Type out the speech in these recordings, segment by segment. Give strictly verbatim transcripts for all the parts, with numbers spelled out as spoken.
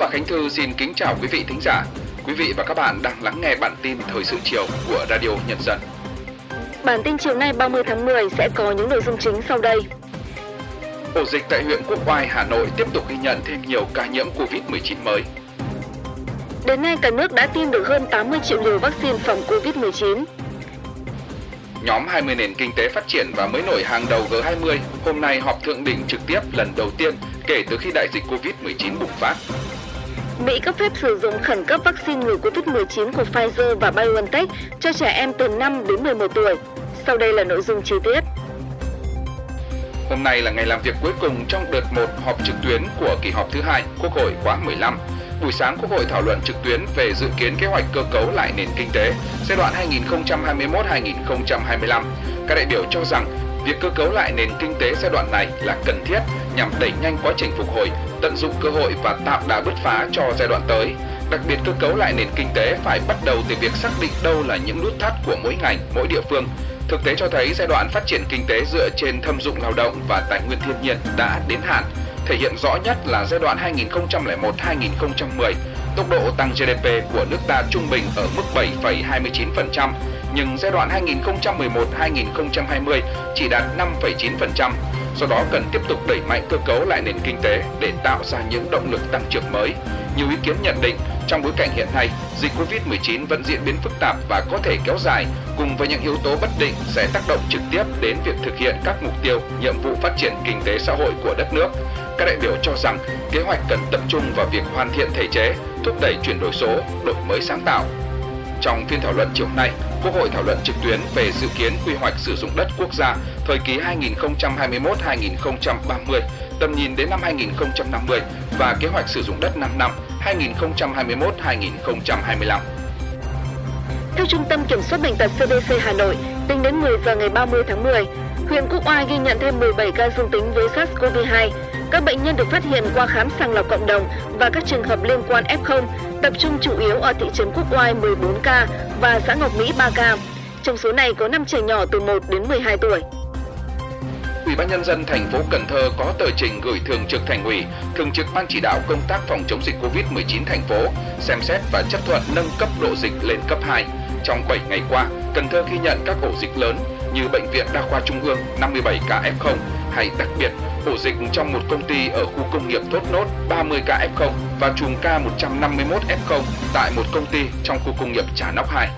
Khánh Thư xin kính chào quý vị thính giả. Quý vị và các bạn đang lắng nghe bản tin thời sự chiều của Radio Nhân dân. Bản tin chiều nay ba mươi tháng mười sẽ có những nội dung chính sau đây. Ổ dịch tại huyện Quốc Oai, Hà Nội tiếp tục ghi nhận thêm nhiều ca nhiễm Covid mười chín mới. Đến nay cả nước đã tiêm được hơn tám mươi triệu liều vaccine phòng Covid mười chín. Nhóm hai mươi nền kinh tế phát triển và mới nổi hàng đầu G hai mươi hôm nay họp thượng đỉnh trực tiếp lần đầu tiên kể từ khi đại dịch Covid mười chín bùng phát. Mỹ cấp phép sử dụng khẩn cấp vaccine ngừa Covid mười chín của Pfizer và BioNTech cho trẻ em từ năm đến mười một tuổi. Sau đây là nội dung chi tiết. Hôm nay là ngày làm việc cuối cùng trong đợt một họp trực tuyến của kỳ họp thứ hai Quốc hội khóa mười lăm. Buổi sáng Quốc hội thảo luận trực tuyến về dự kiến kế hoạch cơ cấu lại nền kinh tế giai đoạn hai nghìn không trăm hai mươi mốt đến hai nghìn không trăm hai mươi lăm. Các đại biểu cho rằng việc cơ cấu lại nền kinh tế giai đoạn này là cần thiết nhằm đẩy nhanh quá trình phục hồi, tận dụng cơ hội và tạo đà bứt phá cho giai đoạn tới. Đặc biệt cơ cấu lại nền kinh tế phải bắt đầu từ việc xác định đâu là những nút thắt của mỗi ngành, mỗi địa phương. Thực tế cho thấy giai đoạn phát triển kinh tế dựa trên thâm dụng lao động và tài nguyên thiên nhiên đã đến hạn. Thể hiện rõ nhất là giai đoạn hai nghìn không trăm lẻ một đến hai nghìn không trăm mười, tốc độ tăng G D P của nước ta trung bình ở mức bảy phẩy hai mươi chín phần trăm, nhưng giai đoạn hai nghìn không trăm mười một đến hai nghìn không trăm hai mươi chỉ đạt năm phẩy chín phần trăm. Do đó cần tiếp tục đẩy mạnh cơ cấu lại nền kinh tế để tạo ra những động lực tăng trưởng mới. Nhiều ý kiến nhận định trong bối cảnh hiện nay, dịch Covid mười chín vẫn diễn biến phức tạp và có thể kéo dài, cùng với những yếu tố bất định sẽ tác động trực tiếp đến việc thực hiện các mục tiêu, nhiệm vụ phát triển kinh tế xã hội của đất nước. Các đại biểu cho rằng kế hoạch cần tập trung vào việc hoàn thiện thể chế, thúc đẩy chuyển đổi số, đổi mới sáng tạo. Trong phiên thảo luận chiều nay, Quốc hội thảo luận trực tuyến về dự kiến quy hoạch sử dụng đất quốc gia thời kỳ hai nghìn không trăm hai mươi mốt đến hai nghìn không trăm ba mươi, tầm nhìn đến năm hai nghìn không trăm năm mươi và kế hoạch sử dụng đất năm năm hai nghìn không trăm hai mươi mốt đến hai nghìn không trăm hai mươi lăm. Theo Trung tâm Kiểm soát Bệnh tật C D C Hà Nội, tính đến mười giờ ngày ba mươi tháng mười, huyện Quốc Oai ghi nhận thêm mười bảy ca dương tính với SARS-xê o vê hai. Các bệnh nhân được phát hiện qua khám sàng lọc cộng đồng và các trường hợp liên quan F không, tập trung chủ yếu ở thị trấn Quốc Oai mười bốn ca và xã Ngọc Mỹ ba ca. Trong số này có năm trẻ nhỏ từ một đến mười hai tuổi. Ủy ban nhân dân thành phố Cần Thơ có tờ trình gửi Thường trực Thành ủy, Thường trực Ban chỉ đạo công tác phòng chống dịch Covid mười chín thành phố xem xét và chấp thuận nâng cấp độ dịch lên cấp hai. Trong bảy ngày qua, Cần Thơ ghi nhận các ổ dịch lớn như Bệnh viện Đa khoa Trung ương năm mươi bảy ca F không hay đặc biệt ổ dịch trong một công ty ở khu công nghiệp Thốt Nốt ba mươi ca F không và chùm ca một trăm năm mươi mốt F không tại một công ty trong khu công nghiệp Trà Nóc hai.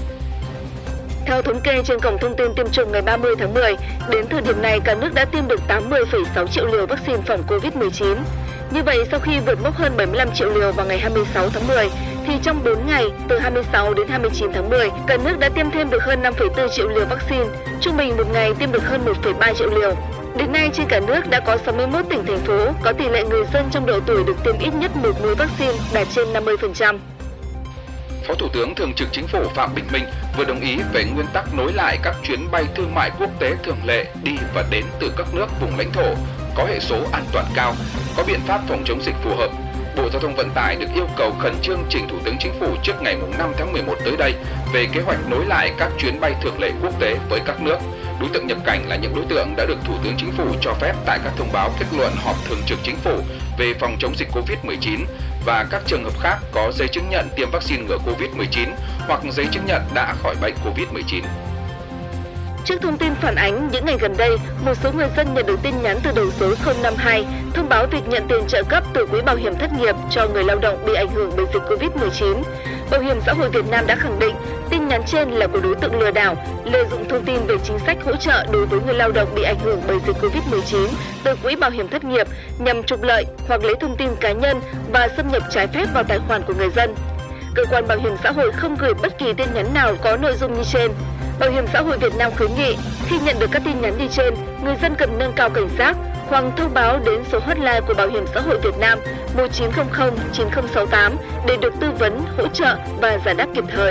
Theo thống kê trên cổng thông tin tiêm chủng ngày ba mươi tháng mười, đến thời điểm này cả nước đã tiêm được tám mươi phẩy sáu triệu liều vaccine phòng Covid mười chín. Như vậy, sau khi vượt mốc hơn bảy mươi lăm triệu liều vào ngày hai mươi sáu tháng mười, thì trong bốn ngày từ hai mươi sáu đến hai mươi chín tháng mười, cả nước đã tiêm thêm được hơn năm phẩy bốn triệu liều vaccine, trung bình một ngày tiêm được hơn một phẩy ba triệu liều. Đến nay trên cả nước đã có sáu mươi mốt tỉnh thành phố có tỷ lệ người dân trong độ tuổi được tiêm ít nhất một mũi vaccine đạt trên năm mươi phần trăm. Phó Thủ tướng Thường trực Chính phủ Phạm Bình Minh vừa đồng ý về nguyên tắc nối lại các chuyến bay thương mại quốc tế thường lệ đi và đến từ các nước vùng lãnh thổ có hệ số an toàn cao, có biện pháp phòng chống dịch phù hợp. Bộ Giao thông Vận tải được yêu cầu khẩn trương trình Thủ tướng Chính phủ trước ngày năm tháng mười một tới đây về kế hoạch nối lại các chuyến bay thường lệ quốc tế với các nước. Đối tượng nhập cảnh là những đối tượng đã được Thủ tướng Chính phủ cho phép tại các thông báo kết luận họp Thường trực Chính phủ về phòng chống dịch Covid mười chín và các trường hợp khác có giấy chứng nhận tiêm vaccine ngừa Covid mười chín hoặc giấy chứng nhận đã khỏi bệnh Covid mười chín. Trước thông tin phản ánh, những ngày gần đây, một số người dân nhận được tin nhắn từ đầu số không năm hai thông báo việc nhận tiền trợ cấp từ quỹ bảo hiểm thất nghiệp cho người lao động bị ảnh hưởng bởi dịch Covid mười chín. Bảo hiểm xã hội Việt Nam đã khẳng định tin nhắn trên là của đối tượng lừa đảo, lợi dụng thông tin về chính sách hỗ trợ đối với người lao động bị ảnh hưởng bởi dịch Covid mười chín từ quỹ bảo hiểm thất nghiệp nhằm trục lợi hoặc lấy thông tin cá nhân và xâm nhập trái phép vào tài khoản của người dân. Cơ quan Bảo hiểm xã hội không gửi bất kỳ tin nhắn nào có nội dung như trên. Bảo hiểm xã hội Việt Nam khuyến nghị khi nhận được các tin nhắn như trên, người dân cần nâng cao cảnh giác hoặc thông báo đến số hotline của Bảo hiểm xã hội Việt Nam một chín không không chín không sáu tám để được tư vấn, hỗ trợ và giải đáp kịp thời.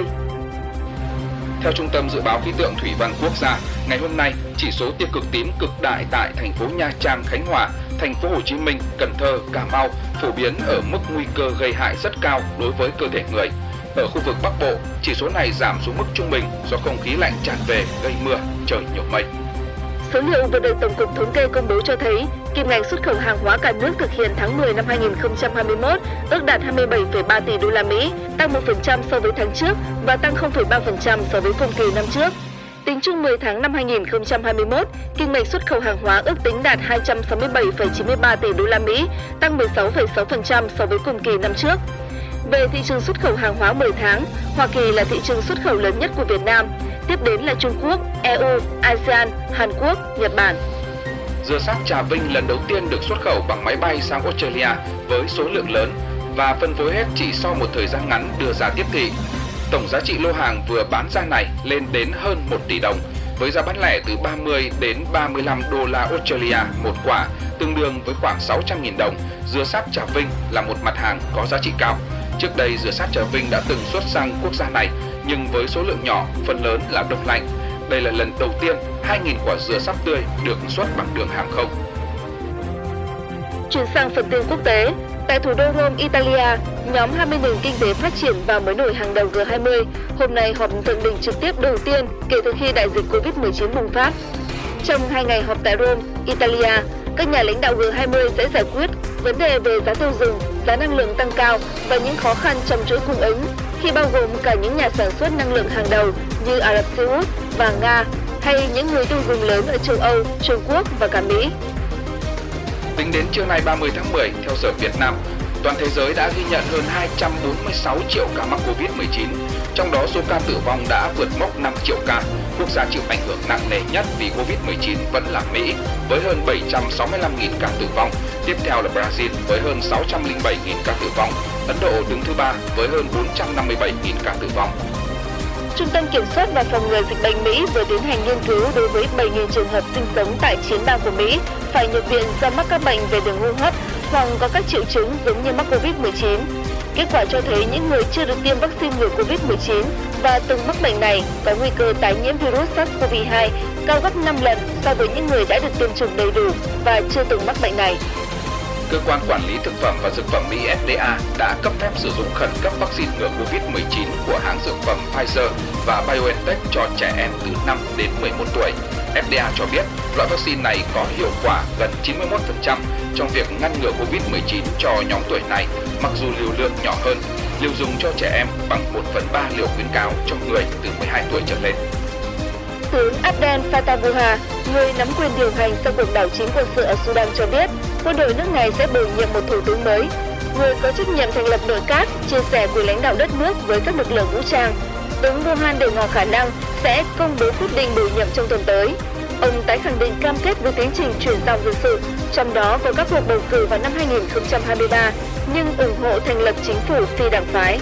Theo Trung tâm Dự báo Khí tượng Thủy văn Quốc gia, ngày hôm nay, chỉ số tia cực tím cực đại tại thành phố Nha Trang, Khánh Hòa, thành phố Hồ Chí Minh, Cần Thơ, Cà Mau phổ biến ở mức nguy cơ gây hại rất cao đối với cơ thể người. Ở khu vực Bắc Bộ, chỉ số này giảm xuống mức trung bình do không khí lạnh tràn về gây mưa, trời nhiều mây. Số liệu vừa được Tổng cục Thống kê công bố cho thấy, kim ngạch xuất khẩu hàng hóa cả nước thực hiện tháng mười năm hai nghìn không trăm hai mươi mốt ước đạt hai mươi bảy phẩy ba tỷ đô la Mỹ, tăng một phần trăm so với tháng trước và tăng không phẩy ba phần trăm so với cùng kỳ năm trước. Tính chung mười tháng năm hai nghìn không trăm hai mươi mốt, kim ngạch xuất khẩu hàng hóa ước tính đạt hai trăm sáu mươi bảy phẩy chín mươi ba tỷ đô la Mỹ, tăng mười sáu phẩy sáu phần trăm so với cùng kỳ năm trước. Về thị trường xuất khẩu hàng hóa mười tháng, Hoa Kỳ là thị trường xuất khẩu lớn nhất của Việt Nam, tiếp đến là Trung Quốc, e u, a sê an, Hàn Quốc, Nhật Bản. Dừa sáp Trà Vinh lần đầu tiên được xuất khẩu bằng máy bay sang Australia với số lượng lớn và phân phối hết chỉ sau một thời gian ngắn đưa ra tiếp thị. Tổng giá trị lô hàng vừa bán ra này lên đến hơn một tỷ đồng, với giá bán lẻ từ ba mươi đến ba mươi lăm đô la Australia một quả, tương đương với khoảng sáu trăm nghìn đồng. Dừa sáp Trà Vinh là một mặt hàng có giá trị cao. Trước đây, dừa sáp Trà Vinh đã từng xuất sang quốc gia này, nhưng với số lượng nhỏ, phần lớn là đông lạnh. Đây là lần đầu tiên hai nghìn quả dừa sáp tươi được xuất bằng đường hàng không. Chuyển sang phần tin quốc tế, tại thủ đô Rome, Italia, nhóm hai mươi nền kinh tế phát triển và mới nổi hàng đầu G hai mươi hôm nay họp thượng đỉnh trực tiếp đầu tiên kể từ khi đại dịch Covid mười chín bùng phát. Trong hai ngày họp tại Rome, Italia, các nhà lãnh đạo G hai mươi sẽ giải quyết vấn đề về giá tiêu dùng, giá năng lượng tăng cao và những khó khăn trong chuỗi cung ứng, khi bao gồm cả những nhà sản xuất năng lượng hàng đầu như Ả Rập Xê Út và Nga, hay những người tiêu dùng lớn ở châu Âu, Trung Quốc và cả Mỹ. Tính đến trưa nay ba mươi tháng mười, theo giờ Việt Nam, toàn thế giới đã ghi nhận hơn hai trăm bốn mươi sáu triệu ca mắc Covid mười chín, trong đó số ca tử vong đã vượt mốc năm triệu ca. Quốc gia chịu ảnh hưởng nặng nề nhất vì Covid mười chín vẫn là Mỹ, với hơn bảy trăm sáu mươi lăm nghìn ca tử vong. Tiếp theo là Brazil với hơn sáu trăm lẻ bảy nghìn ca tử vong. Ấn Độ đứng thứ ba với hơn bốn trăm năm mươi bảy nghìn ca tử vong. Trung tâm Kiểm soát và Phòng ngừa Dịch bệnh Mỹ vừa tiến hành nghiên cứu đối với bảy nghìn trường hợp sinh sống tại chín bang của Mỹ phải nhập viện do mắc các bệnh về đường hô hấp hoặc có các triệu chứng giống như mắc Covid mười chín. Kết quả cho thấy những người chưa được tiêm vaccine ngừa Covid mười chín và từng mắc bệnh này có nguy cơ tái nhiễm virus SARS-xê o vê hai cao gấp năm lần so với những người đã được tiêm chủng đầy đủ và chưa từng mắc bệnh này. Cơ quan Quản lý Thực phẩm và Dược phẩm Mỹ F D A đã cấp phép sử dụng khẩn cấp vaccine ngừa Covid mười chín của hãng dược phẩm Pfizer và BioNTech cho trẻ em từ năm đến mười một tuổi. F D A cho biết loại vaccine này có hiệu quả gần chín mươi mốt phần trăm trong việc ngăn ngừa Covid mười chín cho nhóm tuổi này, mặc dù liều lượng nhỏ hơn, liều dùng cho trẻ em bằng một phần ba liều khuyến cáo cho người từ mười hai tuổi trở lên. Tướng Abdel Fattah Burhan, người nắm quyền điều hành sau cuộc đảo chính quân sự ở Sudan cho biết, quân đội nước này sẽ bổ nhiệm một thủ tướng mới, người có trách nhiệm thành lập nội các, chia sẻ quyền lãnh đạo đất nước với các lực lượng vũ trang. Tướng Burhan để ngỏ khả năng sẽ công bố quyết định bổ nhiệm trong tuần tới. Ông tái khẳng định cam kết với tiến trình chuyển giao dân sự, trong đó có các cuộc bầu cử vào năm hai nghìn không trăm hai mươi ba, nhưng ủng hộ thành lập chính phủ phi đảng phái.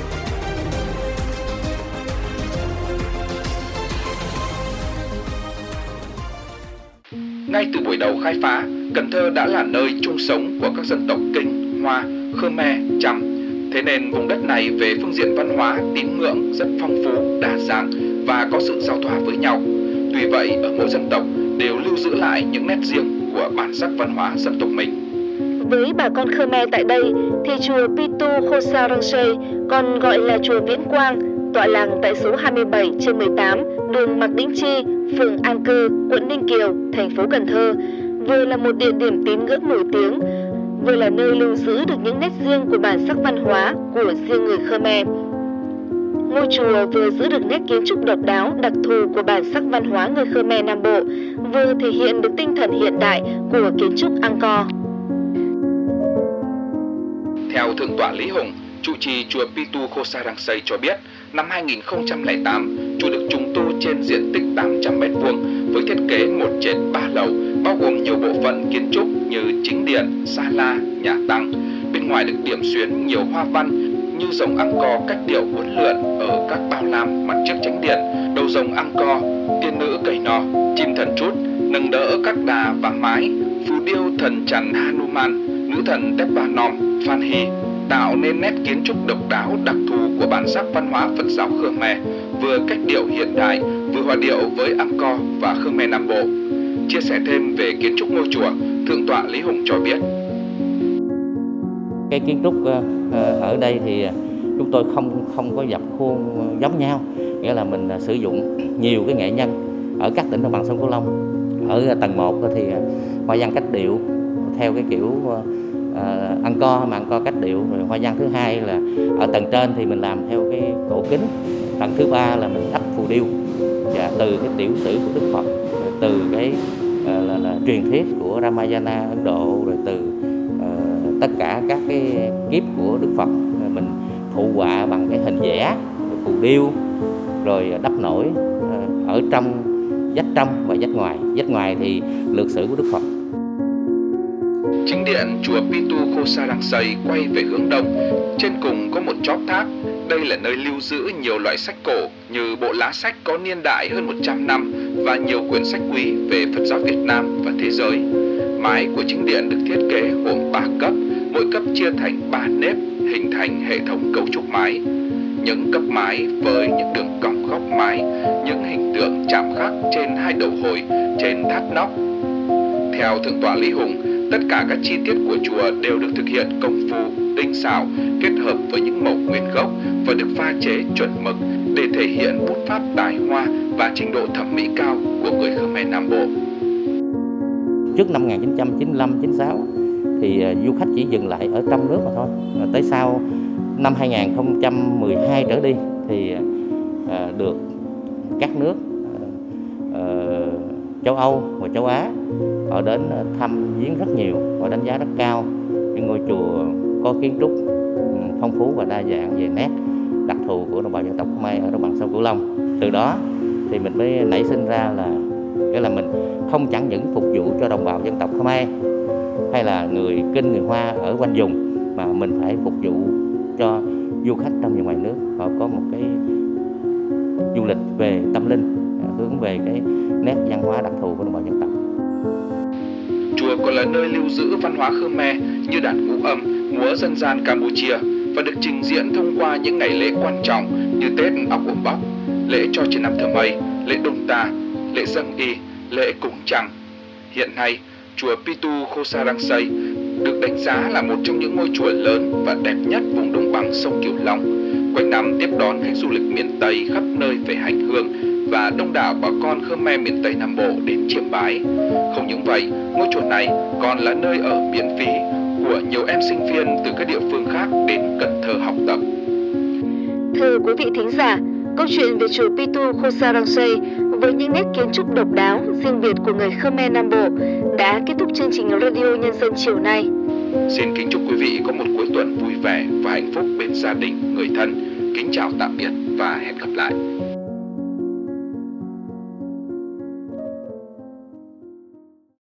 Ngay từ buổi đầu khai phá, Cần Thơ đã là nơi chung sống của các dân tộc Kinh, Hoa, Khmer, Chăm. Thế nên vùng đất này về phương diện văn hóa, tín ngưỡng rất phong phú, đa dạng và có sự giao thoa với nhau. Tuy vậy, ở mỗi dân tộc đều lưu giữ lại những nét riêng của bản sắc văn hóa dân tộc mình. Với bà con Khmer tại đây thì chùa Pitu Khosa Rangse, còn gọi là chùa Viễn Quang, tọa lạc tại số hai mươi bảy trên mười tám đường Mạc Đĩnh Chi, phường An Cư, quận Ninh Kiều, thành phố Cần Thơ, vừa là một địa điểm tín ngưỡng nổi tiếng, vừa là nơi lưu giữ được những nét riêng của bản sắc văn hóa của riêng người Khmer. Ngôi chùa vừa giữ được nét kiến trúc độc đáo, đặc thù của bản sắc văn hóa người Khmer Nam Bộ, vừa thể hiện được tinh thần hiện đại của kiến trúc Angkor. Theo Thượng tọa Lý Hùng, trụ trì chùa Pitu Khosa Rangse cho biết, năm hai nghìn không trăm lẻ tám, chùa được trùng tu trên diện tích tám trăm mét vuông với thiết kế một trệt ba lầu, bao gồm nhiều bộ phận kiến trúc như chính điện, sa la, nhà tăng. Bên ngoài được điểm xuyến nhiều hoa văn như rồng Angkor cách điệu uốn lượn ở các bao lam mặt trước chánh điện, đầu rồng Angkor, tiên nữ cầy nò, chim thần trút nâng đỡ các đà và mái, phù điêu thần chắn Hanuman, nữ thần Tepanom, Phan Hy, tạo nên nét kiến trúc độc đáo đặc thù của bản sắc văn hóa Phật giáo Khmer, vừa cách điệu hiện đại, vừa hòa điệu với Angkor và Khmer Nam Bộ. Chia sẻ thêm về kiến trúc ngôi chùa, Thượng tọa Lý Hùng cho biết. Cái kiến trúc ở đây thì chúng tôi không không có dập khuôn giống nhau, nghĩa là mình sử dụng nhiều cái nghệ nhân ở các tỉnh đồng bằng sông Cửu Long Ở tầng một thì hoa văn cách điệu theo cái kiểu uh, ăn co mà ăn co cách điệu. Rồi hoa văn thứ hai là ở tầng trên thì mình làm theo cái cổ kính. Tầng thứ ba là mình đắp phù điêu, và từ cái tiểu sử của Đức Phật, từ cái uh, là, là truyền thuyết của Ramayana Ấn Độ, rồi từ uh, tất cả các cái kiếp của Đức Phật mình phụ họa bằng cái hình vẽ, phù điêu, rồi đắp nổi uh, ở trong vách trong và vách ngoài. Vách ngoài thì lược sử của Đức Phật. Chính điện chùa Pitu Khosa Rang Say quay về hướng đông, trên cùng có một chóp tháp. Đây là nơi lưu giữ nhiều loại sách cổ như bộ lá sách có niên đại hơn một trăm năm và nhiều quyển sách quý về Phật giáo Việt Nam và thế giới. Mái của chính điện được thiết kế gồm ba cấp, mỗi cấp chia thành ba nếp, hình thành hệ thống cấu trúc mái. Những cấp mái với những đường cong góc mái, những hình tượng chạm khắc trên hai đầu hồi, trên tháp nóc. Theo Thượng tọa Lý Hùng, tất cả các chi tiết của chùa đều được thực hiện công phu, tinh xảo, kết hợp với những màu nguyên gốc và được pha chế chuẩn mực để thể hiện bút pháp tài hoa và trình độ thẩm mỹ cao của người Khmer Nam Bộ. Trước năm một nghìn chín trăm chín mươi lăm chín sáu thì uh, du khách chỉ dừng lại ở trong nước mà thôi. Rồi tới sau năm hai nghìn không trăm mười hai trở đi thì uh, được các nước uh, uh, châu Âu và châu Á họ đến thăm viếng rất nhiều, họ đánh giá rất cao những ngôi chùa có kiến trúc phong phú và đa dạng về nét đặc thù của đồng bào dân tộc Khmer ở đồng bằng sông Cửu Long. Từ đó thì mình mới nảy sinh ra là cái là mình không chẳng những phục vụ cho đồng bào dân tộc Khmer hay là người Kinh, người Hoa ở quanh vùng, mà mình phải phục vụ cho du khách trong và ngoài nước. Họ có một cái du lịch về tâm linh, hướng về cái nét văn hóa đặc thù của đồng bào dân tộc. Chùa còn là nơi lưu giữ văn hóa Khmer như đàn ngũ âm, múa dân gian Campuchia và được trình diễn thông qua những ngày lễ quan trọng như Tết Ọc Ổm Bóc, lễ cho trên năm Thờ Mây, lễ Đùng Ta, lễ Dâng Y, lễ Cúng Trăng. Hiện nay, chùa Pitu Khosa Rang Say được đánh giá là một trong những ngôi chùa lớn và đẹp nhất vùng đồng bằng sông Cửu Long. Quanh năm tiếp đón khách du lịch miền Tây khắp nơi về hành hương và đông đảo bà con Khmer miền Tây Nam Bộ đến chiêm bái. Không những vậy, ngôi chùa này còn là nơi ở miễn phí của nhiều em sinh viên từ các địa phương khác đến Cần Thơ học tập. Thưa quý vị thính giả, câu chuyện về chùa Pitu Khosa Rang Say với những nét kiến trúc độc đáo, riêng biệt của người Khmer Nam Bộ đã kết thúc chương trình Radio Nhân dân chiều nay. Xin kính chúc quý vị có một cuối tuần vui vẻ và hạnh phúc bên gia đình, người thân. Kính chào tạm biệt và hẹn gặp lại.